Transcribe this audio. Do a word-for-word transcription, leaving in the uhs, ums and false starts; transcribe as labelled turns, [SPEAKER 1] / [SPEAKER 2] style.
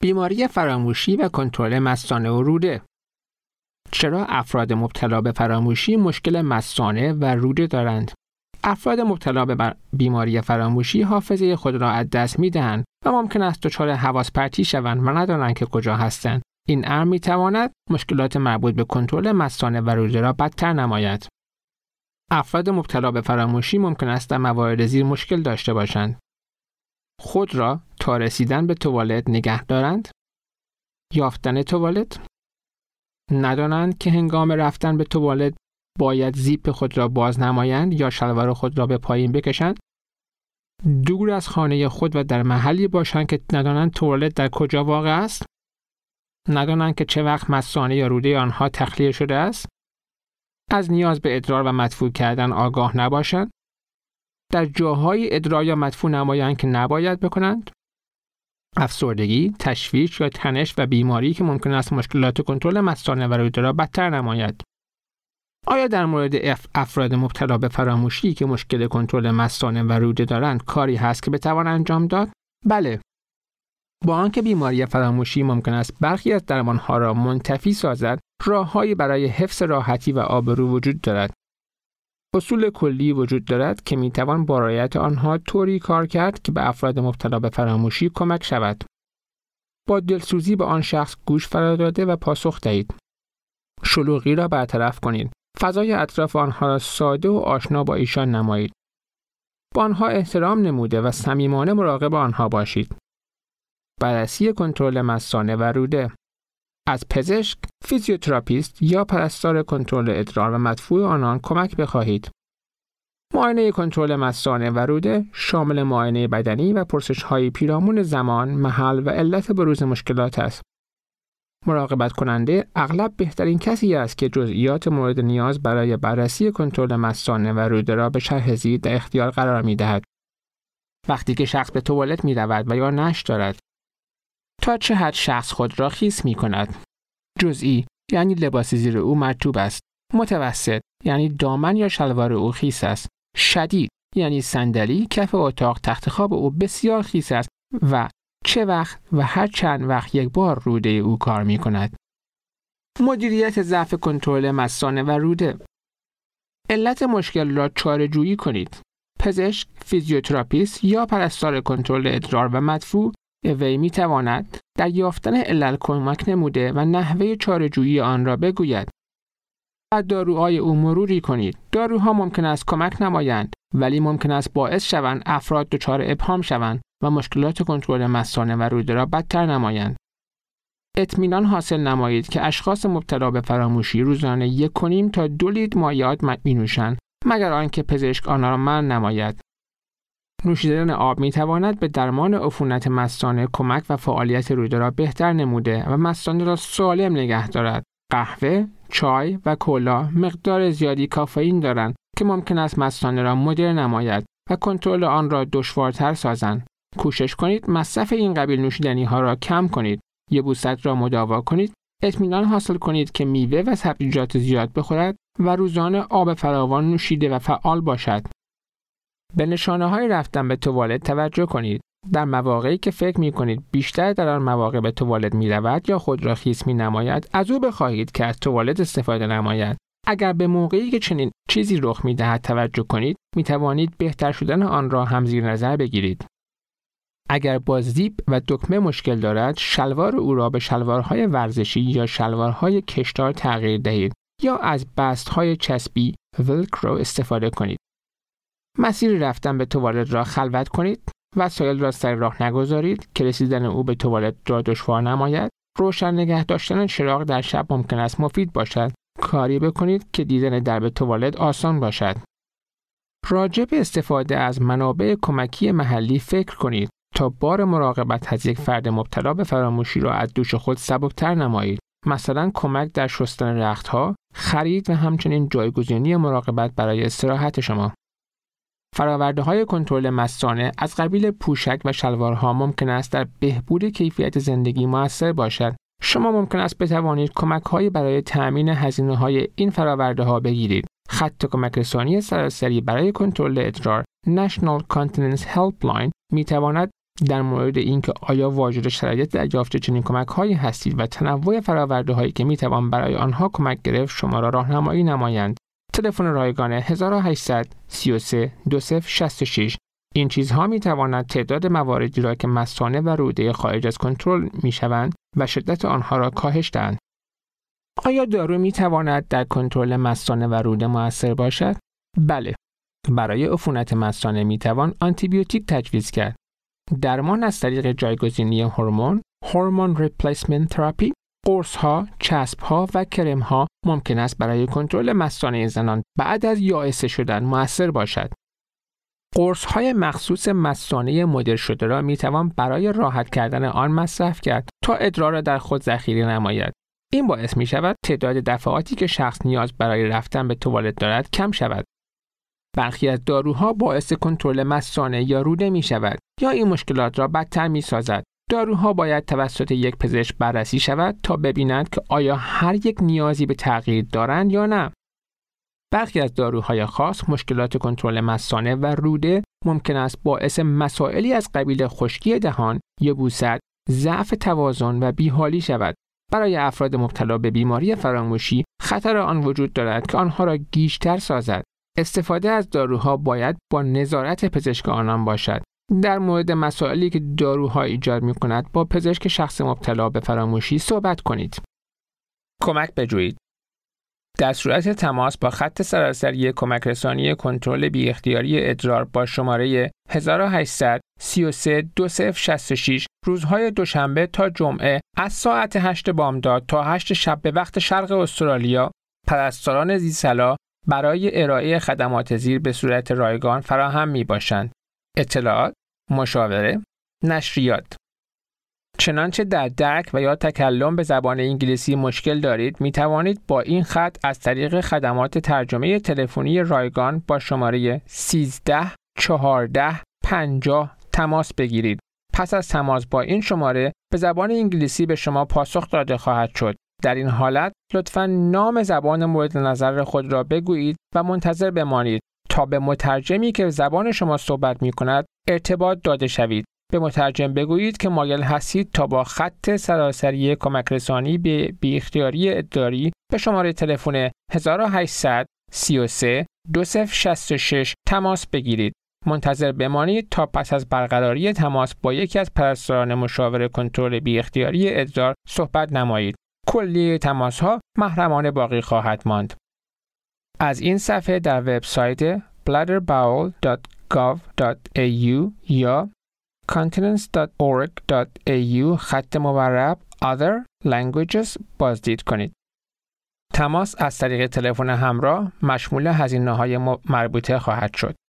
[SPEAKER 1] بیماری فراموشی و کنترل مثانه و روده. چرا افراد مبتلا به فراموشی مشکل مثانه و روده دارند؟ افراد مبتلا به بیماری فراموشی حافظه خود را از دست می‌دهند و ممکن است دچار حواس پرتی شوند و ندانند که کجا هستند. این امر می‌تواند مشکلات مربوط به کنترل مثانه و روده را بدتر نماید. افراد مبتلا به فراموشی ممکن است در موارد زیر مشکل داشته باشند: خود را تا رسیدن به توالت نگه دارند، یافتن توالت، ندانند که هنگام رفتن به توالت باید زیپ خود را باز نمایند یا شلوار خود را به پایین بکشند، دور از خانه خود و در محلی باشند که ندانند توالت در کجا واقع است، ندانند که چه وقت مثانه یا روده آنها تخلیه شده است، از نیاز به ادرار و مدفوع کردن آگاه نباشند، در جاهای ادرار یا مدفوع نمایند که نباید بکنند، افسردگی، تشویش یا تنش و بیماری که ممکن است مشکلات کنترل مثانه و روده را بدتر نماید. آیا در مورد افراد مبتلا به فراموشی که مشکل کنترل مثانه و روده دارند کاری هست که بتوان انجام داد؟ بله. با آنکه بیماری فراموشی ممکن است برخی از درمانها را منتفی سازد، راه‌هایی برای حفظ راحتی و آبرو وجود دارد. اصول کلی وجود دارد که میتوان با رعایت آنها طوری کار کرد که به افراد مبتلا به فراموشی کمک شود. با دلسوزی به آن شخص گوش فرا داده و پاسخ دهید. شلوغی را برطرف کنید. فضای اطراف آنها را ساده و آشنا با ایشان نمایید. با آنها احترام نموده و صمیمانه مراقب آنها باشید. بررسی کنترل مثانه و روده. از پزشک، فیزیوتراپیست یا پرستار کنترل ادرار و مدفوع آنان کمک بخواهید. معاینه کنترل مثانه و روده شامل معاینه بدنی و پرسش‌های پیرامون زمان، محل و علت بروز مشکلات است. مراقبت کننده اغلب بهترین کسی است که جزئیات مورد نیاز برای بررسی کنترل مثانه و روده را به شرح زیر در اختیار قرار می‌دهد. وقتی که شخص به توالت می‌رود و یا نشت دارد، تا چه حد شخص خود را خیس می‌کند؟ جزئی یعنی لباس زیر او مرطوب است. متوسط یعنی دامن یا شلوار او خیس است. شدید یعنی صندلی، کف اتاق، تخت خواب او بسیار خیس است و چه وقت و هر چند وقت یک بار روده او کار می کند. مدیریت ضعف کنترل مثانه و روده. علت مشکل را چاره‌جویی کنید. پزشک، فیزیوتراپیست یا پرستار کنترل ادرار و مدفوع وی می تواند در یافتن علل کمک نموده و نحوه چاره‌جویی آن را بگوید. بعد داروهای او مروری کنید. داروها ممکن است کمک نمایند، ولی ممکن است باعث شوند افراد دچار ابهام شوند و مشکلات کنترل مثانه و روده را بدتر نمایند. اطمینان حاصل نمایید که اشخاص مبتلا به فراموشی روزانه یک و نیم تا دو لیتر مایعات می‌نوشند، مگر آنکه پزشک آنها را منع نماید. نوشیدن آب می‌تواند به درمان عفونت مثانه کمک و فعالیت روده را بهتر نموده و مثانه را سالم نگه دارد. قهوه، چای و کولا مقدار زیادی کافئین دارند که ممکن است مثانه را مدر نماید و کنترل آن را دشوارتر سازند. کوشش کنید مصرف این قبیل نوشیدنی ها را کم کنید. یبوست را مداوا کنید. اطمینان حاصل کنید که میوه و سبزیجات زیاد بخورد و روزانه آب فراوان نوشیده و فعال باشد. به نشانه‌های رفتن به توالت توجه کنید. در مواقعی که فکر می‌کنید بیشتر در آن مواقع به توالت می‌رود یا خود را خیس می‌نماید، از او بخواهید که از توالت استفاده نماید. اگر به موقعی که چنین چیزی رخ می‌دهد توجه کنید، می‌توانید بهتر شدن آن را هم زیر نظر بگیرید. اگر با زیپ و دکمه مشکل دارد، شلوار او را به شلوارهای ورزشی یا شلوارهای کشدار تغییر دهید یا از بست‌های چسبی ولکرو استفاده کنید. مسیر رفتن به توالت را خلوت کنید. وسایل را سر راه نگذارید که رسیدن او به توالت را دشوار نماید. روشن نگه داشتن چراغ در شب ممکن است مفید باشد. کاری بکنید که دیدن درب توالت آسان باشد. راجع به استفاده از منابع کمکی محلی فکر کنید تا بار مراقبت از یک فرد مبتلا به فراموشی را از دوش خود سبکتر نمایید. مثلا کمک در شستن رختها، خرید و همچنین جایگزینی مراقبت برای استراحت شما. فرآورده‌های کنترل مثانه از قبیل پوشک و شلوارها ممکن است در بهبود کیفیت زندگی مؤثر باشد. شما ممکن است بتوانید کمک‌هایی برای تأمین هزینه‌های این فرآورده‌ها بگیرید. خط کمک رسانی سراسری برای کنترل ادرار National Continence Helpline می‌تواند در مورد اینکه آیا واجد شرایط دریافت چنین کمک‌هایی هستید و تنوع فرآورده‌هایی که می‌توان برای آنها کمک گرفت شما را راهنمایی نمایند. تلفن رایگان هزار و هشتصد سی و سه دو صفر شصت و شش. این چیزها می‌تواند تعداد مواردی را که مثانه و روده خارج از کنترل می‌شوند و شدت آنها را کاهش دهند. آیا دارو می‌تواند در کنترل مثانه و روده مؤثر باشد؟ بله. برای عفونت مثانه می‌توان آنتیبیوتیک تجویز کرد. درمان از طریق جایگزینی هورمون، هورمون ریپلیسمنت تراپی، قرص‌ها، چسب‌ها و کرم‌ها ممکن است برای کنترل مثانه زنان بعد از یائسه شدن مؤثر باشد. قرص‌های مخصوص مثانه مدر شده را می‌توان برای راحت کردن آن مصرف کرد تا ادرار را در خود ذخیره نماید. این باعث می‌شود تعداد دفعاتی که شخص نیاز برای رفتن به توالت دارد کم شود. برخی از داروها باعث کنترل مثانه یا روده می‌شود یا این مشکلات را بدتر می‌سازد. داروها باید توسط یک پزشک بررسی شود تا ببینند که آیا هر یک نیازی به تغییر دارند یا نه. برخی از داروهای خاص مشکلات کنترل مثانه و روده ممکن است باعث مسائلی از قبیل خشکی دهان، یبوست، ضعف توازن و بیحالی شود. برای افراد مبتلا به بیماری فراموشی خطر آن وجود دارد که آنها را گیج‌تر سازد. استفاده از داروها باید با نظارت پزشک آنان باشد. در مورد مسائلی که داروها ایجاد می‌کند با پزشک شخص مبتلا به فراموشی صحبت کنید. کمک بجویید. در صورت تماس با خط سراسری کمک رسانی کنترل بی اختیاری ادرار با شماره هزار و هشتصد سی و سه دو صفر شصت و شش روزهای دوشنبه تا جمعه از ساعت هشت بامداد تا هشت شب به وقت شرق استرالیا پرستاران زیصلاح برای ارائه خدمات زیر به صورت رایگان فراهم می‌باشند. اطلاعات، مشاوره، نشریات. چنانچه در درک و یا تکلم به زبان انگلیسی مشکل دارید، می توانید با این خط از طریق خدمات ترجمه تلفنی رایگان با شماره سیزده چهارده پنجاه تماس بگیرید. پس از تماس با این شماره به زبان انگلیسی به شما پاسخ داده خواهد شد. در این حالت لطفاً نام زبان مورد نظر خود را بگویید و منتظر بمانید تا به مترجمی که زبان شما صحبت می کند ارتباط داده شوید. به مترجم بگویید که مایل هستید تا با خط سراسری کمک رسانی به بی اختیاری ادراری به شماره تلفن هزار و هشتصد سی و سه دو صفر شصت و شش تماس بگیرید. منتظر بمانید تا پس از برقراری تماس با یکی از پرستاران مشاور کنترل بی اختیاری ادرار صحبت نمایید. کلیه تماس‌ها محرمانه باقی خواهد ماند. از این صفحه در وبسایت بلادر باول دات گاو دات ای یو یا continence دات اورگ دات ای یو خط مورب other languages بازدید کنید. تماس از طریق تلفن همراه مشمول هزینه‌های مربوطه خواهد شد.